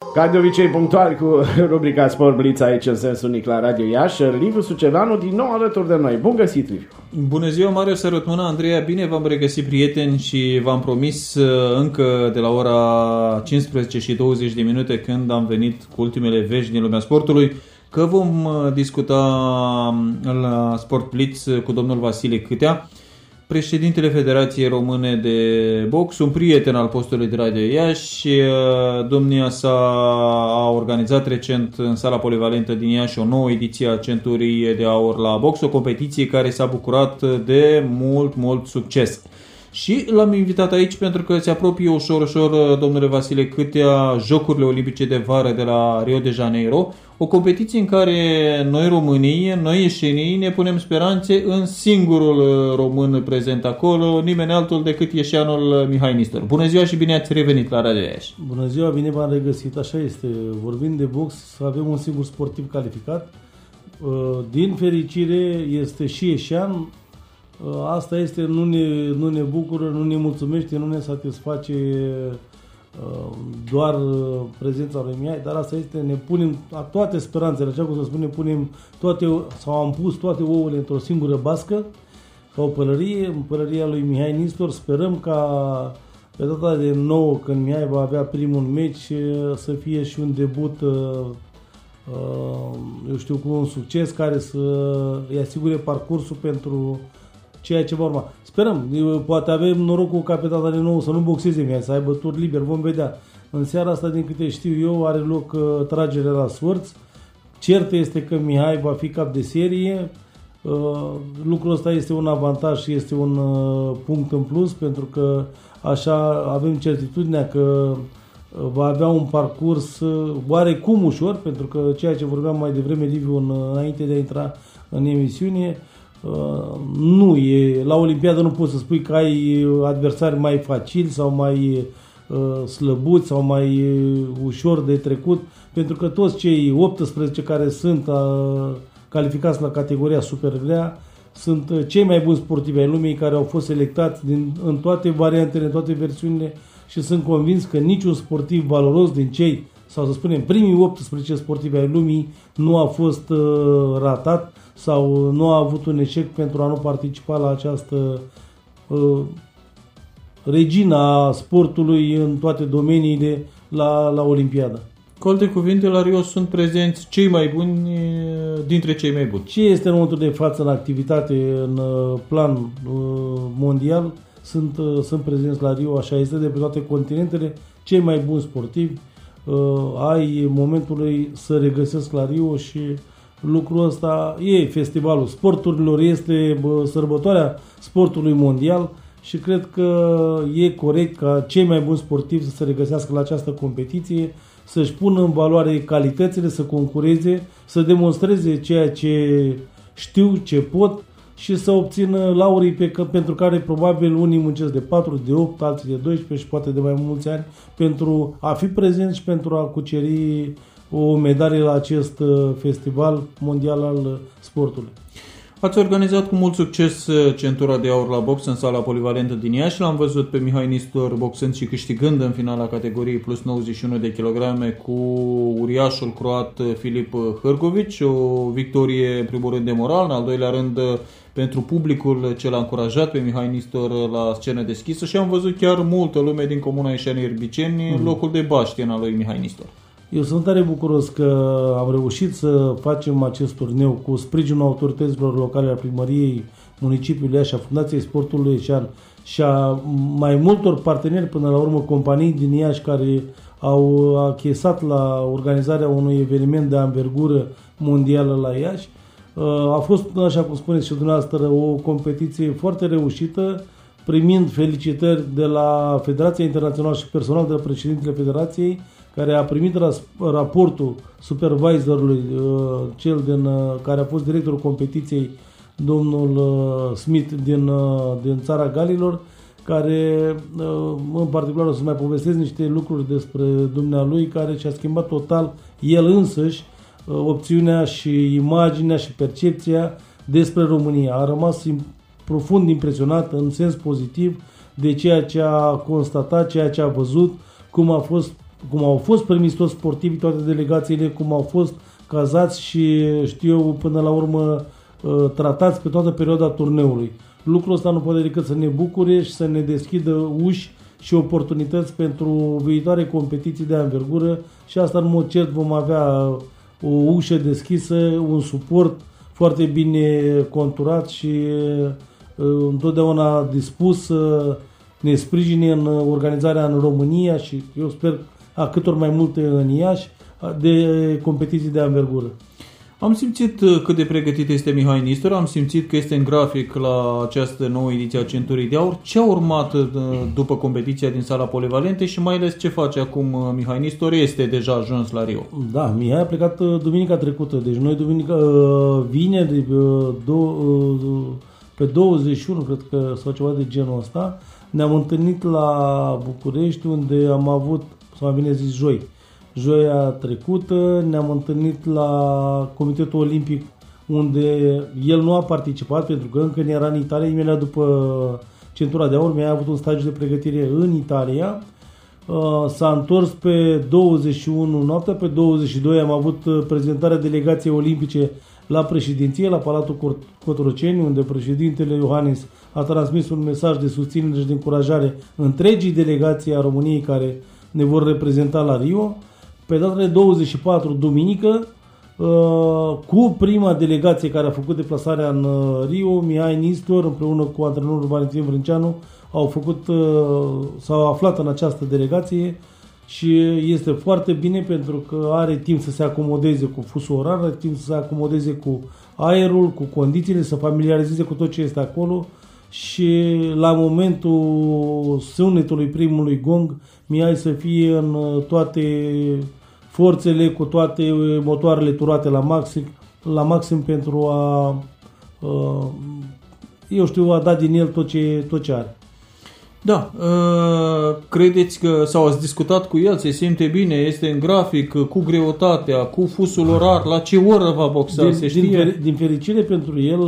Ca de obicei punctual cu rubrica Sport Blitz aici în sens unic la Radio Iași, Liviu Suceveanu din nou alături de noi. Bun găsit, Liviu! Bună ziua, Mario, sărut mâna, Andreea, bine v-am regăsit, prieteni, și v-am promis încă de la ora 15 și 20 de minute, când am venit cu ultimele vești din lumea sportului, că vom discuta la Sport Blitz cu domnul Vasile Câtea, președintele Federației Române de Box, un prieten al postului de Radio Iași. Domnia sa a organizat recent în sala polivalentă din Iași o nouă ediție a Centurii de Aur la box, o competiție care s-a bucurat de mult succes. Și l-am invitat aici pentru că se apropie ușor, domnule Vasile Câtea, Jocurile Olimpice de Vară de la Rio de Janeiro, o competiție în care noi românii, noi ieșenii, ne punem speranțe în singurul român prezent acolo, nimeni altul decât ieșeanul Mihai Nistor. Bună ziua și bine ați revenit la Radio Iași. Bună ziua, bine v-am regăsit, așa este. Vorbind de box, avem un singur sportiv calificat. Din fericire este și ieșean. Asta este, nu ne bucură, nu ne mulțumește, nu ne satisface doar prezența lui Mihai, dar asta este, ne punem toate speranțele, așa cum se spune, punem toate, sau am pus toate ouăle într-o singură bască, ca o pălărie, în pălăria lui Mihai Nistor. Sperăm ca pe data de 9, când Mihai va avea primul meci, să fie și un debut, eu știu, cu un succes care să îi asigure parcursul pentru ceea ce va urma. Sperăm, poate avem norocul ca pe data de 9 să nu boxeze Mihai, să aibă tur liber, vom vedea. În seara asta, din câte știu eu, are loc tragerea la sfârți. Cert este că Mihai va fi cap de serie. Lucrul ăsta este un avantaj și este un punct în plus, pentru că așa avem certitudinea că va avea un parcurs oarecum ușor, pentru că ceea ce vorbeam mai devreme, Liviu, înainte de a intra în emisiune, nu e, la Olimpiadă nu poți să spui că ai adversari mai facili sau mai slăbuți sau mai ușor de trecut, pentru că toți cei 18 care sunt calificați la categoria super grea sunt cei mai buni sportivi ai lumii, care au fost selectați în toate variantele, în toate versiunile, și sunt convins că niciun sportiv valoros din cei, sau să spunem primii 18 sportivi ai lumii, nu a fost ratat sau nu a avut un eșec pentru a nu participa la această regina sportului în toate domeniile la Olimpiadă. Cu alte cuvinte, la Rio sunt prezenți cei mai buni dintre cei mai buni. Ce este în momentul de față în activitate, în plan mondial, sunt prezenți la Rio, așa este, de pe toate continentele, cei mai buni sportivi ai momentului să regăsesc la Rio, și lucrul ăsta e festivalul sporturilor, este sărbătoarea sportului mondial, și cred că e corect ca cei mai buni sportivi să se regăsească la această competiție, să-și pună în valoare calitățile, să concureze, să demonstreze ceea ce știu, ce pot, și să obțină laurii pentru care probabil unii muncesc de 4, de 8, alții de 12 și poate de mai mulți ani, pentru a fi prezenți și pentru a cuceri o medalie la acest festival mondial al sportului. Ați organizat cu mult succes Centura de Aur la box în sala polivalentă din Iași. L-am văzut pe Mihai Nistor boxând și câștigând în finala categoriei plus 91 de kilograme cu uriașul croat Filip Hârgovici. O victorie, în primul rând, de moral, în al doilea rând pentru publicul ce l-a încurajat pe Mihai Nistor la scenă deschisă, și am văzut chiar multă lume din comuna Ieșani-Erbiceni, locul de baștien al lui Mihai Nistor. Eu sunt tare bucuros că am reușit să facem acest turneu cu sprijinul autorităților locale, a primăriei municipiului Iași, a Fundației Sportului Ieșean și a mai multor parteneri, până la urmă companii din Iași, care au achesat la organizarea unui eveniment de anvergură mondială la Iași. A fost, așa cum spuneți și dumneavoastră, o competiție foarte reușită, primind felicitări de la Federația Internațională și personal de la președintele Federației, care a primit raportul supervisorului, cel care a fost directorul competiției, domnul Smith din țara Galilor, care în particular o să mai povestesc niște lucruri despre dumnealui, care și-a schimbat total el însăși opțiunea și imaginea și percepția despre România. A rămas profund impresionat în sens pozitiv de ceea ce a constatat, ceea ce a văzut, cum a fost cum au fost primiți toți sportivii, toate delegațiile, cum au fost cazați și știu eu până la urmă tratați pe toată perioada turneului. Lucrul ăsta nu poate decât să ne bucure și să ne deschidă uși și oportunități pentru viitoare competiții de anvergură și asta în mod cert vom avea o ușă deschisă, un suport foarte bine conturat și întotdeauna dispus să ne sprijine în organizarea în România și eu sper a cât ori mai multe în Iași de competiții de anvergură. Am simțit cât de pregătit este Mihai Nistor, am simțit că este în grafic la această nouă ediție a Centurii de Aur. Ce a urmat după competiția din sala polivalente și mai ales ce face acum Mihai Nistor? Este deja ajuns la Rio. Da, Mihai a plecat duminica trecută, deci noi vineri pe 21, cred că, sau ceva de genul ăsta, ne-am întâlnit la București unde am avut, sau mai bine zis joia trecută, ne-am întâlnit la Comitetul Olimpic unde el nu a participat pentru că încă era în Italia, imediat după Centura de Aur, mi-a avut un stagiu de pregătire în Italia, s-a întors pe 21 noaptea, pe 22 am avut prezentarea delegației olimpice la președinție, la Palatul Cotroceni, unde președintele Iohannis a transmis un mesaj de susținere și de încurajare întregii delegații a României care ne vor reprezenta la Rio. Pe data de 24, duminică, cu prima delegație care a făcut deplasarea în Rio, Mihai Nistor împreună cu antrenorul Valentin Vrânceanu s-au aflat în această delegație și este foarte bine pentru că are timp să se acomodeze cu fusul orar, are timp să se acomodeze cu aerul, cu condițiile, să familiarizeze cu tot ce este acolo și la momentul sunetului primului gong, Mihai să fie în toate forțele, cu toate motoarele turate la maxim pentru a a da din el tot ce are. Da, credeți că sau ați discutat cu el, se simte bine, este în grafic, cu greutatea, cu fusul orar, la ce oră va boxa, se știe? Din fericire pentru el,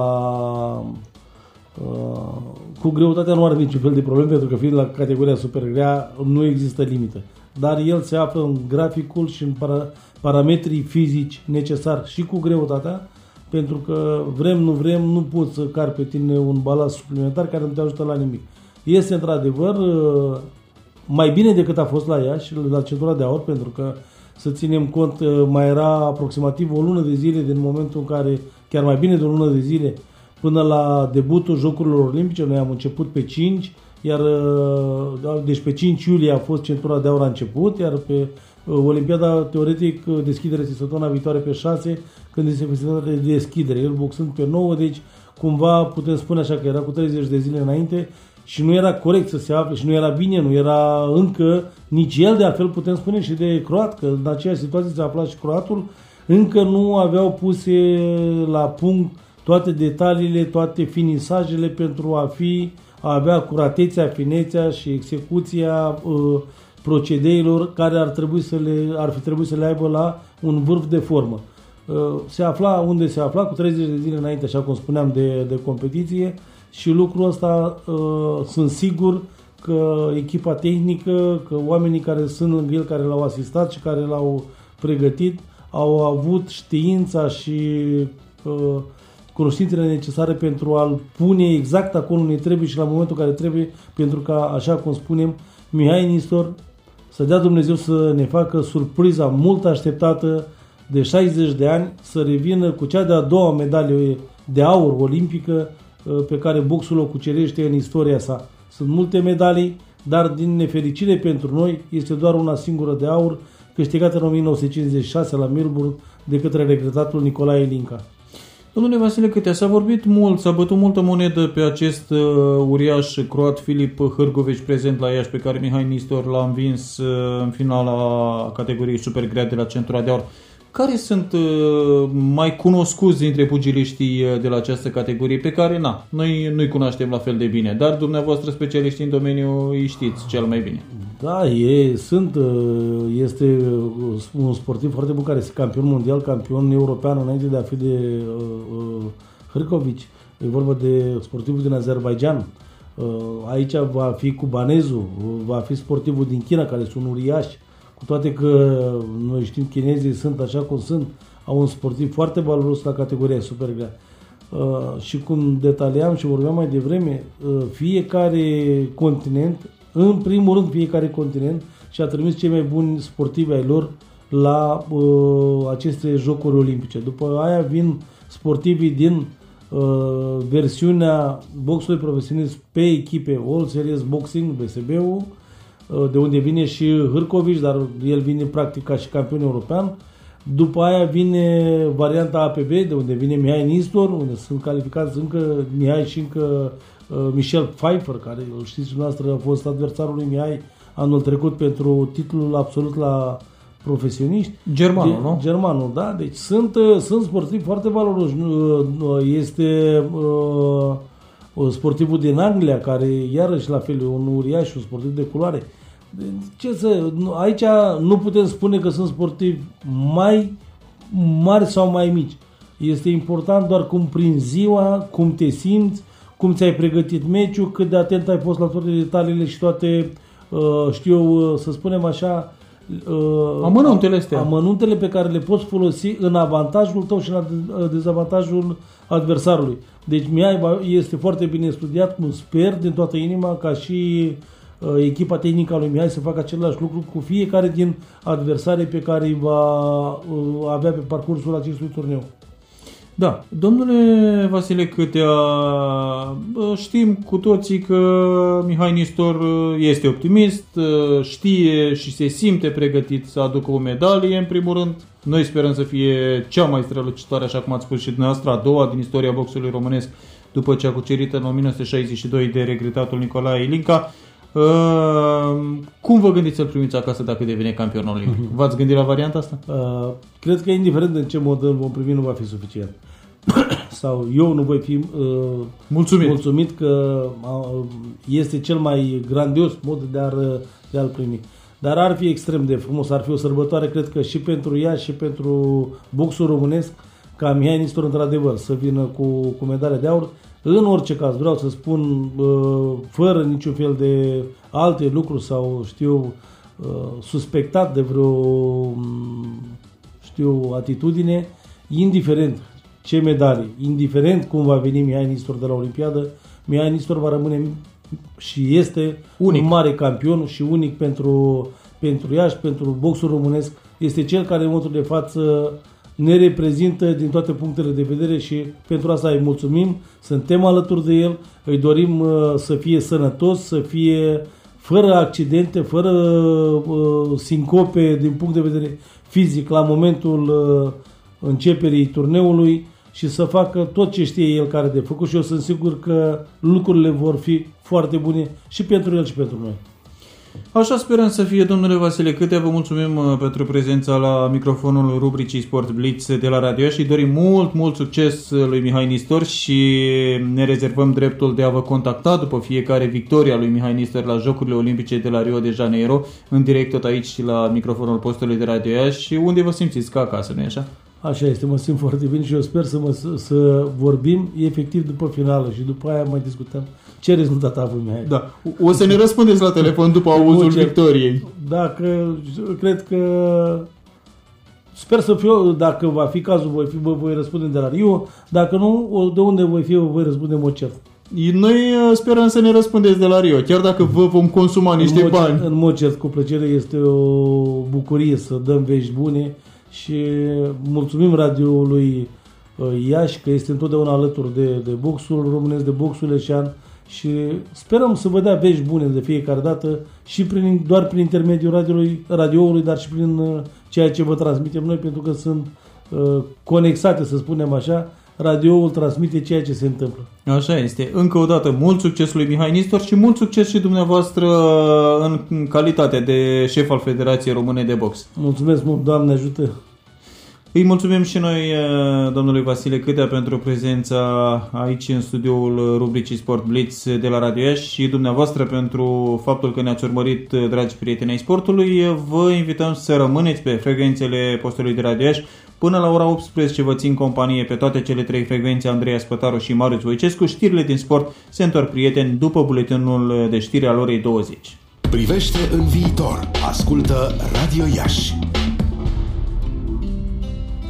cu greutatea nu are niciun fel de problem, pentru că fiind la categoria super grea, nu există limită. Dar el se află în graficul și în parametrii fizici necesari și cu greutatea, pentru că vrem, nu poți să cari pe tine un balast suplimentar care nu te ajută la nimic. Este într-adevăr mai bine decât a fost la Iași, la Centura de Aur, pentru că să ținem cont, mai era aproximativ o lună de zile din momentul în care, chiar mai bine de o lună de zile, până la debutul Jocurilor Olimpice. Noi am început pe 5, deci pe 5 iulie a fost Centura de Aur a început, iar pe Olimpiada, teoretic, deschidere este săptămâna viitoare pe 6, când este festivitatea de deschidere, el boxând pe 9, deci cumva putem spune așa că era cu 30 de zile înainte și nu era corect să se afle și nu era bine, nu era încă nici el, de altfel putem spune și de croat, că în aceeași situație se afla și croatul, încă nu aveau puse la punct toate detaliile, toate finisajele pentru a avea curatețea, finețea și execuția procedeilor care ar fi trebuit să le aibă la un vârf de formă. Se afla unde se afla, cu 30 de zile înainte, așa cum spuneam, de competiție și lucrul ăsta sunt sigur că echipa tehnică, că oamenii care sunt lângă el, care l-au asistat și care l-au pregătit, au avut știința și cunoștințele necesare pentru a-l pune exact acolo unde trebuie și la momentul care trebuie, pentru că, așa cum spunem, Mihai Nistor, să dea Dumnezeu să ne facă surpriza mult așteptată de 60 de ani, să revină cu cea de-a doua medalie de aur olimpică pe care boxul o cucerește în istoria sa. Sunt multe medalii, dar din nefericire pentru noi este doar una singură de aur, câștigată în 1956 la Melbourne de către regretatul Nicolae Linca. Domnule Vasile Câtea, s-a vorbit mult, s-a bătut multă monedă pe acest uriaș croat Filip Hârgovici prezent la Iași, pe care Mihai Nistor l-a învins în finala categoriei super grea de la Centura de Aur. Care sunt mai cunoscuți dintre pugiliștii de la această categorie, pe care noi nu-i cunoaștem la fel de bine, dar dumneavoastră specialiștii în domeniu îi știți cel mai bine? Da, este un sportiv foarte bun care este campion mondial, campion european înainte de a fi de Hârgovici. E vorba de sportivul din Azerbaijan. Aici va fi cubanezul, va fi sportivul din China, care sunt uriași, cu toate că noi știm chinezii sunt așa cum sunt, au un sportiv foarte valoros la categoria super grea. Și cum detaliam și vorbeam mai devreme, fiecare continent, în primul rând fiecare continent și-a trimis cei mai buni sportivi ai lor la aceste jocuri olimpice. După aia vin sportivii din versiunea boxului profesionist pe echipe, All Series Boxing, VSB-ul, de unde vine și Hârcovici, dar el vine practic ca și campion european. După aia vine varianta APB, de unde vine Mihai Nistor, unde sunt calificați încă Mihai și încă Michel Pfeiffer, care, știți dumneavoastră, a fost adversarul lui Mihai anul trecut pentru titlul absolut la profesioniști. Germanul, nu? Germanul, da. Deci sunt sportivi foarte valoroși. Este sportivul din Anglia, care iarăși la fel e un uriaș, un sportiv de culoare. Aici nu putem spune că sunt sportivi mai mari sau mai mici. Este important doar cum prin ziua, cum te simți, cum ți-ai pregătit meciul, cât de atent ai fost la toate detaliile și toate, să spunem așa, amănuntele pe care le poți folosi în avantajul tău și în dezavantajul adversarului. Deci Mihai este foarte bine studiat, cum sper din toată inima, ca și echipa tehnică a lui Mihai să facă același lucru cu fiecare din adversarii pe care îi va avea pe parcursul acestui turneu. Da, domnule Vasile Câtea, știm cu toții că Mihai Nistor este optimist, știe și se simte pregătit să aducă o medalie, în primul rând. Noi sperăm să fie cea mai strălucitoare, așa cum ați spus și dumneavoastră, a doua din istoria boxului românesc, după ce a cucerit în 1962 de regretatul Nicolae Ilinca. Cum vă gândiți să-l primiți acasă dacă devine campion olimpic? V-ați gândit la varianta asta? Cred că indiferent în ce mod îl vom primi, nu va fi suficient. Sau eu nu voi fi mulțumit că este cel mai grandios mod de a-l primi. Dar ar fi extrem de frumos, ar fi o sărbătoare, cred că și pentru ea și pentru boxul românesc, ca Mihai Nistor într-adevăr să vină cu medalia de aur. În orice caz, vreau să spun, fără niciun fel de alte lucruri sau, suspectat de vreo, atitudine, indiferent ce medalii, indiferent cum va veni Mihai Nistor de la Olimpiadă, Mihai Nistor va rămâne și este unic. Un mare campion și unic pentru Iași, pentru boxul românesc. Este cel care în momentul de față ne reprezintă din toate punctele de vedere și pentru asta îi mulțumim, suntem alături de el, îi dorim să fie sănătos, să fie fără accidente, fără sincope din punct de vedere fizic la momentul începerii turneului și să facă tot ce știe el care de făcut și eu sunt sigur că lucrurile vor fi foarte bune și pentru el și pentru noi. Așa sperăm să fie, domnule Vasile Câtea. Vă mulțumim pentru prezența la microfonul rubricii Sport Blitz de la Radio și dorim mult succes lui Mihai Nistor și ne rezervăm dreptul de a vă contacta după fiecare victorie a lui Mihai Nistor la Jocurile Olimpice de la Rio de Janeiro, în direct tot aici și la microfonul postului de Radio și unde vă simțiți ca acasă, nu-i așa? Așa este, mă simt foarte bine și eu sper să vorbim efectiv după finală și după aia mai discutăm ce rezultat a avut Mihai. Da. O să ne răspundeți la telefon după auzul victoriei. Da, cred că sper să fiu, dacă va fi cazul, voi răspunde de la Rio, dacă nu, de unde voi fi, voi răspunde în mod cert. Noi sperăm să ne răspundeți de la Rio, chiar dacă vă vom consuma niște bani. În mod cert, cu plăcere, este o bucurie să dăm vești bune și mulțumim radioului Iași că este întotdeauna alături de boxul românesc, de boxul leșean și sperăm să vă dea vești bune de fiecare dată și doar prin intermediul radioului, dar și prin ceea ce vă transmitem noi, pentru că sunt conexate, să spunem așa. Radioul transmite ceea ce se întâmplă. Așa este. Încă o dată, mult succes lui Mihai Nistor și mult succes și dumneavoastră în calitate de șef al Federației Române de Box. Mulțumesc mult, Doamne ajută! Îi mulțumim și noi domnului Vasile Câtea pentru prezența aici în studioul rubricii Sport Blitz de la Radio Iași și dumneavoastră pentru faptul că ne-ați urmărit, dragi prieteni ai sportului. Vă invităm să rămâneți pe frecvențele postului de Radio Iași. Până la ora 18 vă țin companie pe toate cele trei frecvențe, Andreea Spătaru și Marius Voicescu. Știrile din sport se întorc, prieteni, după buletinul de știri al orei 20. Privește în viitor. Ascultă Radio Iași.